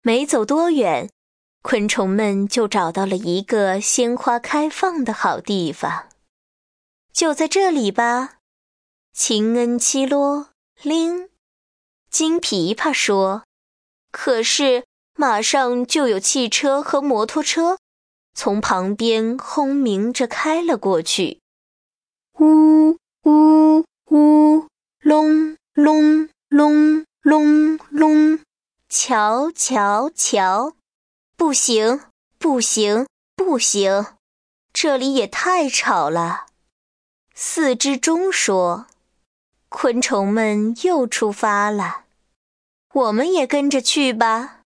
没走多远，昆虫们就找到了一个鲜花开放的好地方。就在这里吧，秦恩七啰铃。金琵琶说，可是马上就有汽车和摩托车从旁边轰鸣着开了过去。呜呜呜，隆隆隆隆隆，瞧瞧瞧，不行不行不行，这里也太吵了。四只钟说，昆虫们又出发了，我们也跟着去吧。